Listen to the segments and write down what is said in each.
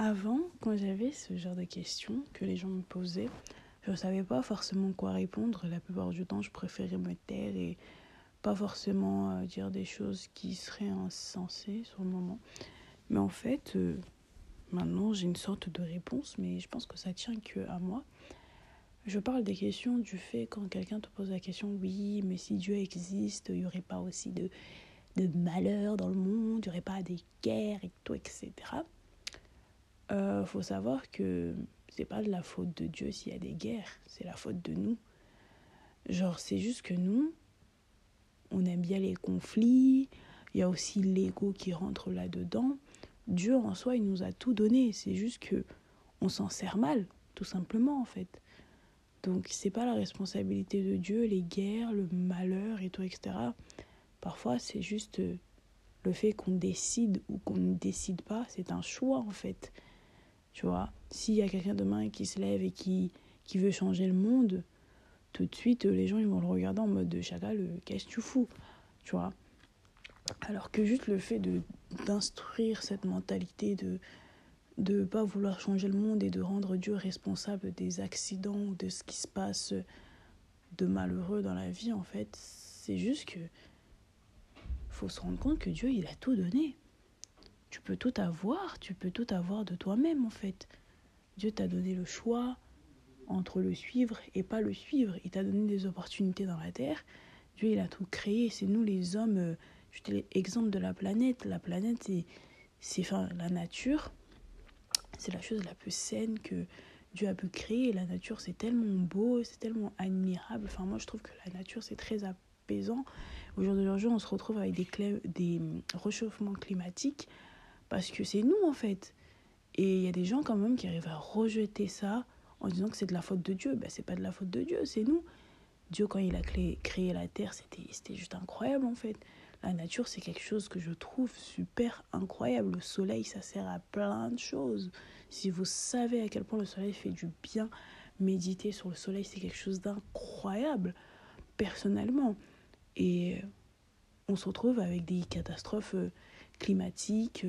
Avant, quand j'avais ce genre de questions que les gens me posaient, je ne savais pas forcément quoi répondre. La plupart du temps, je préférais me taire et pas forcément dire des choses qui seraient insensées sur le moment. Mais en fait, maintenant, j'ai une sorte de réponse, mais je pense que ça tient qu'à moi. Je parle des questions du fait quand quelqu'un te pose la question, oui, mais si Dieu existe, il n'y aurait pas aussi de malheur dans le monde, il n'y aurait pas des guerres et tout, etc. Faut savoir que c'est pas de la faute de Dieu s'il y a des guerres, c'est la faute de nous. Genre, c'est juste que nous, on aime bien les conflits, il y a aussi l'ego qui rentre là-dedans. Dieu, en soi, il nous a tout donné, c'est juste que on s'en sert mal, tout simplement, en fait. Donc, c'est pas la responsabilité de Dieu, les guerres, le malheur et tout, etc. Parfois, c'est juste le fait qu'on décide ou qu'on ne décide pas, c'est un choix, en fait. Tu vois, s'il y a quelqu'un demain qui se lève et qui veut changer le monde, tout de suite, les gens ils vont le regarder en mode de chacal, qu'est-ce que tu fous, tu vois. Alors que juste le fait d'instruire cette mentalité de pas vouloir changer le monde et de rendre Dieu responsable des accidents ou de ce qui se passe de malheureux dans la vie, en fait, c'est juste que faut se rendre compte que Dieu, il a tout donné. Tu peux tout avoir de toi-même, en fait. Dieu t'a donné le choix entre le suivre et pas le suivre. Il t'a donné des opportunités dans la Terre. Dieu, il a tout créé. C'est nous, les hommes. Je te l'exemple de la planète. La planète, enfin, la nature. C'est la chose la plus saine que Dieu a pu créer. La nature, c'est tellement beau, c'est tellement admirable. Enfin, moi, je trouve que la nature, c'est très apaisant. Au jour d'aujourd'hui, on se retrouve avec des réchauffements climatiques parce que c'est nous, en fait. Et il y a des gens quand même qui arrivent à rejeter ça en disant que c'est de la faute de Dieu. Ben, c'est pas de la faute de Dieu, c'est nous. Dieu, quand il a créé la terre, c'était juste incroyable en fait. La nature, c'est quelque chose que je trouve super incroyable. Le soleil, ça sert à plein de choses. Si vous savez à quel point le soleil fait du bien, méditer sur le soleil, c'est quelque chose d'incroyable, personnellement. Et on se retrouve avec des catastrophes climatiques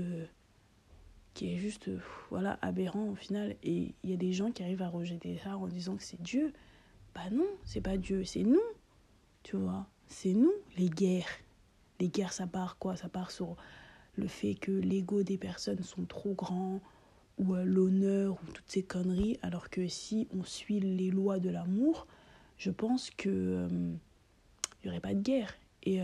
qui est juste voilà, aberrant au final. Et il y a des gens qui arrivent à rejeter ça en disant que c'est Dieu. Bah non, c'est pas Dieu, c'est nous, tu vois. C'est nous, les guerres. Les guerres, ça part quoi? Ça part sur le fait que l'ego des personnes sont trop grands, ou l'honneur, ou toutes ces conneries. Alors que si on suit les lois de l'amour, je pense que y aurait pas de guerre. Et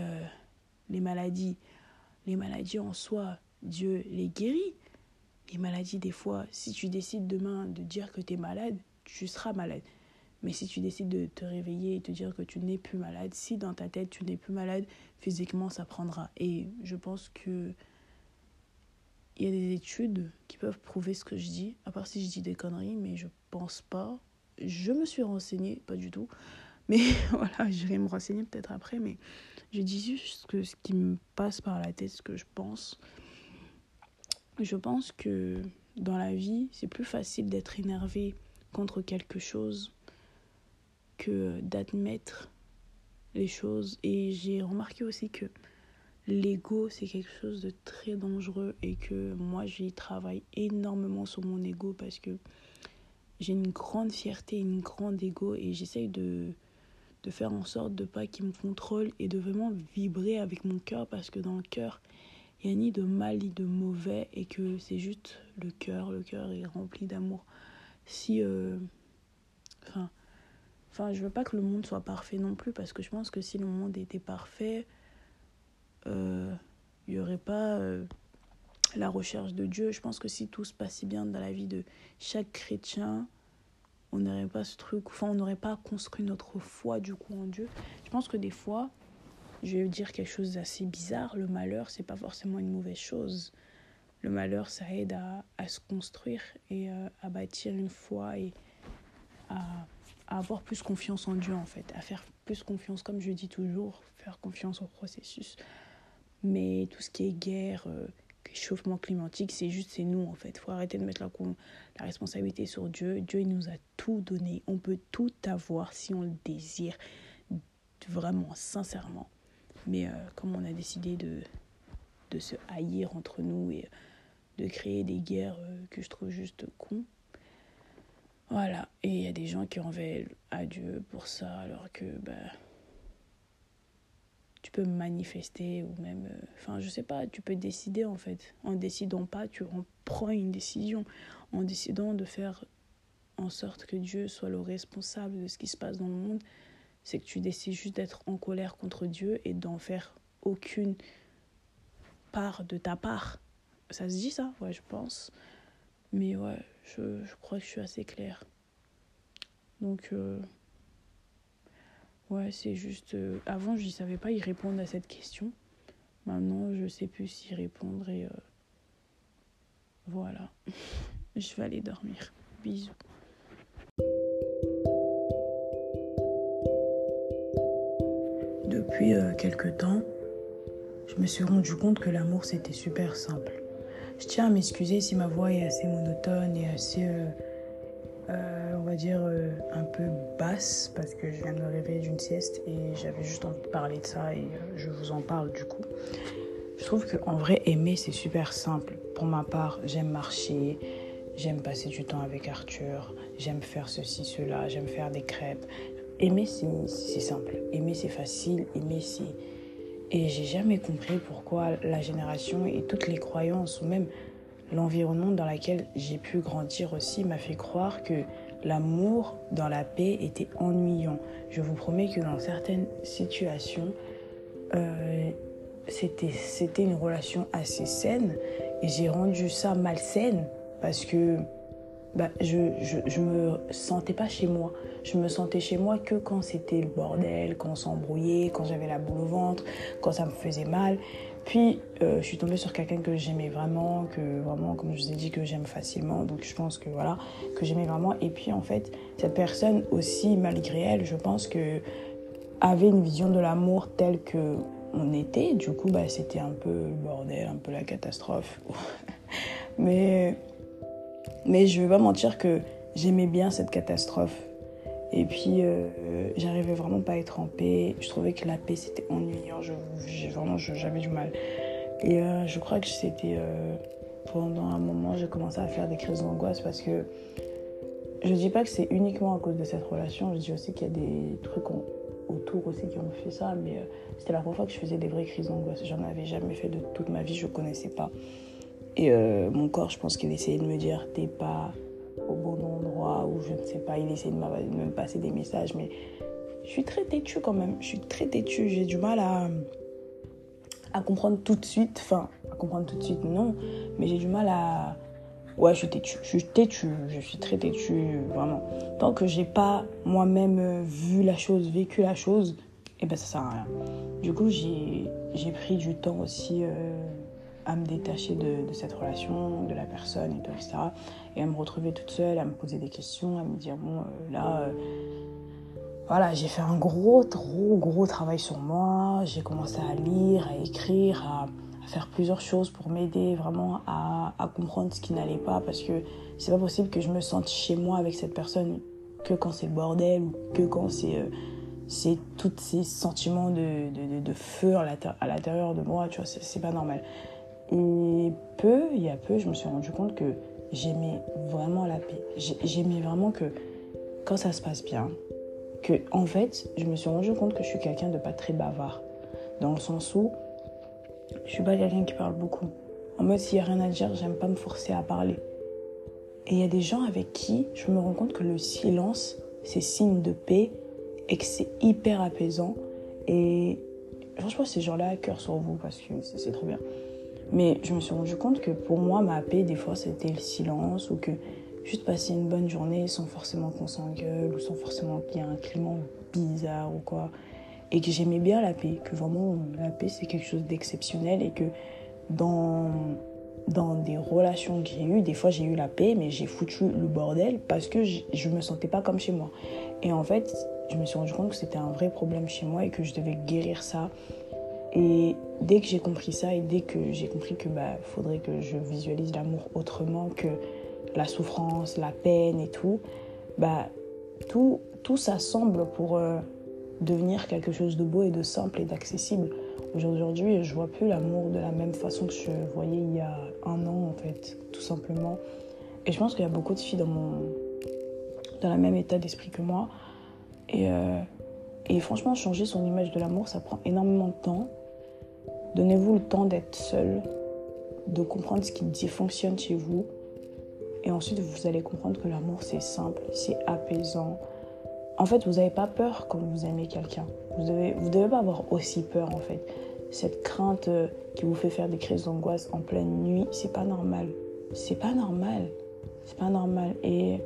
les maladies en soi, Dieu les guérit. Les maladies, des fois, si tu décides demain de dire que tu es malade, tu seras malade. Mais si tu décides de te réveiller et te dire que tu n'es plus malade, si dans ta tête tu n'es plus malade, physiquement ça prendra. Et je pense que il y a des études qui peuvent prouver ce que je dis, à part si je dis des conneries, mais je pense pas. Je me suis renseignée, pas du tout. Mais voilà, je vais me renseigner peut-être après, mais je dis juste que ce qui me passe par la tête, ce que je pense. Je pense que dans la vie, c'est plus facile d'être énervé contre quelque chose que d'admettre les choses. Et j'ai remarqué aussi que l'ego, c'est quelque chose de très dangereux et que moi, j'y travaille énormément sur mon ego parce que j'ai une grande fierté, une grande ego et j'essaye de faire en sorte de pas qu'il me contrôle et de vraiment vibrer avec mon cœur parce que dans le cœur, il n'y a ni de mal ni de mauvais et que c'est juste le cœur est rempli d'amour. Si je veux pas que le monde soit parfait non plus parce que je pense que si le monde était parfait, il y aurait pas la recherche de Dieu. Je pense que si tout se passait bien dans la vie de chaque chrétien, on n'aurait pas ce truc, on n'aurait pas construit notre foi du coup en Dieu. Je pense que des fois, je vais dire quelque chose d'assez bizarre, le malheur, c'est pas forcément une mauvaise chose. Le malheur, ça aide à se construire et à bâtir une foi et à avoir plus confiance en Dieu, en fait. À faire plus confiance, comme je dis toujours, faire confiance au processus. Mais tout ce qui est guerre, réchauffement climatique, c'est nous, en fait. Il faut arrêter de mettre la responsabilité sur Dieu. Dieu, il nous a tout donné. On peut tout avoir si on le désire, vraiment, sincèrement. Mais comme on a décidé de se haïr entre nous et de créer des guerres que je trouve juste con. Voilà, et il y a des gens qui en veulent à Dieu pour ça, alors que tu peux manifester ou même... je sais pas, tu peux décider en fait. En décidant pas, on prend une décision. En décidant de faire en sorte que Dieu soit le responsable de ce qui se passe dans le monde, c'est que tu décides juste d'être en colère contre Dieu et d'en faire aucune part de ta part. Ça se dit ça? Ouais, je pense. Mais ouais, je crois que je suis assez claire. Donc, ouais, c'est juste... avant, je ne savais pas y répondre à cette question. Maintenant, je sais plus y répondre et voilà. Je vais aller dormir. Bisous. Depuis quelques temps, je me suis rendu compte que l'amour, c'était super simple. Je tiens à m'excuser si ma voix est assez monotone et assez, on va dire, un peu basse, parce que je viens de me réveiller d'une sieste et j'avais juste envie de parler de ça et je vous en parle du coup. Je trouve qu'en vrai, aimer, c'est super simple. Pour ma part, j'aime marcher, j'aime passer du temps avec Arthur, j'aime faire ceci, cela, j'aime faire des crêpes. Aimer, c'est simple. Aimer, c'est facile. Aimer, c'est... Et j'ai jamais compris pourquoi la génération et toutes les croyances, ou même l'environnement dans lequel j'ai pu grandir aussi, m'a fait croire que l'amour dans la paix était ennuyant. Je vous promets que dans certaines situations, c'était une relation assez saine et j'ai rendu ça malsaine parce que je me sentais pas chez moi. Je me sentais chez moi que quand c'était le bordel, quand on s'embrouillait, quand j'avais la boule au ventre, quand ça me faisait mal. Puis je suis tombée sur quelqu'un que j'aimais vraiment, comme je vous ai dit, que j'aime facilement. Donc je pense que voilà, que j'aimais vraiment. Et puis en fait, cette personne aussi, malgré elle, je pense que avait une vision de l'amour telle que on était. Du coup, c'était un peu le bordel, un peu la catastrophe. mais je vais pas mentir que j'aimais bien cette catastrophe. Et puis, j'arrivais vraiment pas à être en paix. Je trouvais que la paix, c'était ennuyant. J'avais du mal. Et je crois que c'était... pendant un moment, j'ai commencé à faire des crises d'angoisse parce que je dis pas que c'est uniquement à cause de cette relation. Je dis aussi qu'il y a des trucs autour aussi qui ont fait ça. Mais c'était la première fois que je faisais des vraies crises d'angoisse. J'en avais jamais fait de toute ma vie. Je connaissais pas. Et mon corps, je pense qu'il essayait de me dire « t'es pas au bon endroit » ou je ne sais pas, il essayait de me passer des messages. Mais je suis très têtue quand même, j'ai du mal à comprendre tout de suite. Enfin, à comprendre tout de suite, non, mais j'ai du mal à... Ouais, je suis très têtue, vraiment. Tant que j'ai pas moi-même vu la chose, vécu la chose, ça sert à rien. Du coup, j'ai pris du temps aussi... à me détacher de cette relation, de la personne et tout, etc. Et à me retrouver toute seule, à me poser des questions, à me dire, voilà, j'ai fait un gros travail sur moi. J'ai commencé à lire, à écrire, à faire plusieurs choses pour m'aider vraiment à comprendre ce qui n'allait pas, parce que c'est pas possible que je me sente chez moi avec cette personne que quand c'est le bordel ou que quand c'est tous ces sentiments de feu à l'intérieur de moi, tu vois, c'est pas normal. Et il y a peu, je me suis rendu compte que j'aimais vraiment la paix. J'aimais vraiment que quand ça se passe bien, que en fait, je me suis rendu compte que je suis quelqu'un de pas très bavard. Dans le sens où je suis pas quelqu'un qui parle beaucoup. En mode, s'il y a rien à dire, j'aime pas me forcer à parler. Et il y a des gens avec qui je me rends compte que le silence, c'est signe de paix et que c'est hyper apaisant. Et franchement, ces gens-là, cœur sur vous, parce que c'est trop bien. Mais je me suis rendu compte que pour moi, ma paix, des fois, c'était le silence ou que juste passer une bonne journée sans forcément qu'on s'engueule ou sans forcément qu'il y ait un climat bizarre ou quoi. Et que j'aimais bien la paix, que vraiment la paix, c'est quelque chose d'exceptionnel et que dans des relations que j'ai eues, des fois j'ai eu la paix, mais j'ai foutu le bordel parce que je me sentais pas comme chez moi. Et en fait, je me suis rendu compte que c'était un vrai problème chez moi et que je devais guérir ça. Et dès que j'ai compris ça et dès que j'ai compris que faudrait que je visualise l'amour autrement que la souffrance, la peine et tout, tout s'assemble pour devenir quelque chose de beau et de simple et d'accessible. Aujourd'hui, je vois plus l'amour de la même façon que je voyais il y a un an, en fait, tout simplement. Et je pense qu'il y a beaucoup de filles dans le même état d'esprit que moi. Et franchement, changer son image de l'amour, ça prend énormément de temps. Donnez-vous le temps d'être seul, de comprendre ce qui dysfonctionne chez vous. Et ensuite, vous allez comprendre que l'amour, c'est simple, c'est apaisant. En fait, vous n'avez pas peur quand vous aimez quelqu'un. Vous devez pas avoir aussi peur, en fait. Cette crainte qui vous fait faire des crises d'angoisse en pleine nuit, c'est pas normal. C'est pas normal. C'est pas normal. Et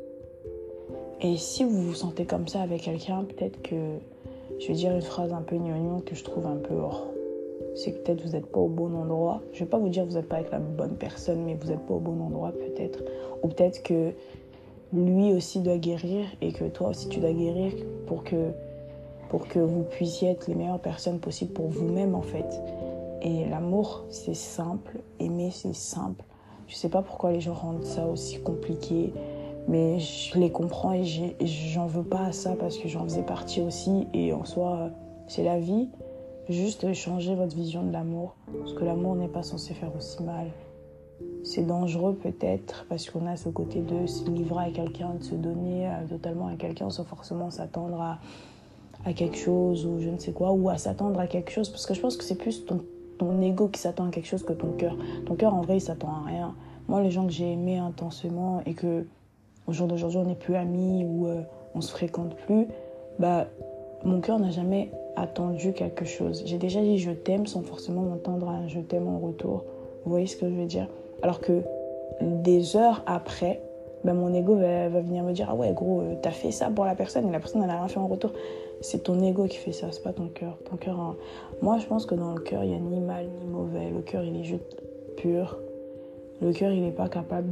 si vous vous sentez comme ça avec quelqu'un, peut-être que... Je vais dire une phrase un peu gnognon que je trouve un peu hors. C'est que peut-être vous n'êtes pas au bon endroit. Je ne vais pas vous dire que vous n'êtes pas avec la bonne personne, mais vous n'êtes pas au bon endroit peut-être. Ou peut-être que lui aussi doit guérir et que toi aussi tu dois guérir pour que vous puissiez être les meilleures personnes possibles pour vous-même en fait. Et l'amour, c'est simple. Aimer, c'est simple. Je ne sais pas pourquoi les gens rendent ça aussi compliqué, mais je les comprends et j'en veux pas à ça parce que j'en faisais partie aussi. Et en soi, c'est la vie. Juste changer votre vision de l'amour. Parce que l'amour n'est pas censé faire aussi mal. C'est dangereux peut-être parce qu'on a ce côté de se livrer à quelqu'un, de se donner totalement à quelqu'un sans forcément s'attendre à quelque chose ou je ne sais quoi, ou à s'attendre à quelque chose. Parce que je pense que c'est plus ton ego qui s'attend à quelque chose que ton cœur. Ton cœur, en vrai, il s'attend à rien. Moi, les gens que j'ai aimés intensément et que au jour d'aujourd'hui, on n'est plus amis ou on se fréquente plus, bah, mon cœur n'a jamais attendu quelque chose. J'ai déjà dit je t'aime sans forcément m'entendre à un je t'aime en retour. Vous voyez ce que je veux dire? Alors que des heures après, ben mon ego va venir me dire ah ouais gros, t'as fait ça pour la personne et la personne elle n'a rien fait en retour. C'est ton ego qui fait ça, c'est pas ton cœur. Ton cœur, hein. Moi je pense que dans le cœur il n'y a ni mal ni mauvais. Le cœur il est juste pur. Le cœur il n'est pas capable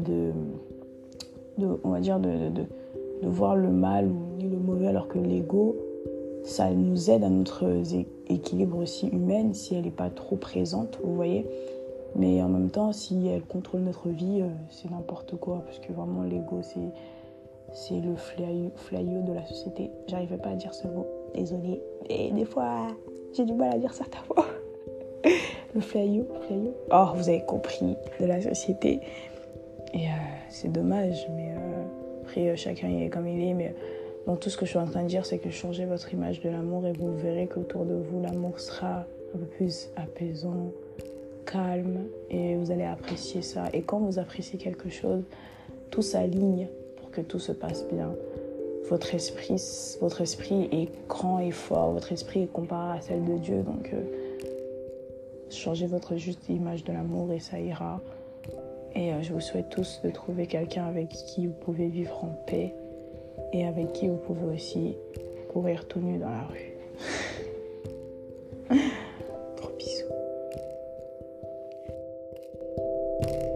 on va dire de voir le mal ou ni le mauvais, alors que l'ego ça nous aide à notre équilibre aussi humain si elle n'est pas trop présente, vous voyez. Mais en même temps, si elle contrôle notre vie, c'est n'importe quoi. Parce que vraiment, l'ego, c'est le flyau de la société. J'arrivais pas à dire ce mot, désolée. Et des fois, j'ai du mal à dire certaines fois. Le flyau. Oh, vous avez compris, de la société. Et c'est dommage, mais après, chacun il est comme il est. Mais bon, tout ce que je suis en train de dire, c'est que changez votre image de l'amour et vous verrez qu'autour de vous, l'amour sera un peu plus apaisant, calme, et vous allez apprécier ça. Et quand vous appréciez quelque chose, tout s'aligne pour que tout se passe bien. Votre esprit est grand et fort, votre esprit est comparé à celle de Dieu, donc changez votre juste image de l'amour et ça ira. Et je vous souhaite tous de trouver quelqu'un avec qui vous pouvez vivre en paix et avec qui vous pouvez aussi courir tout nu dans la rue. Trop bisous.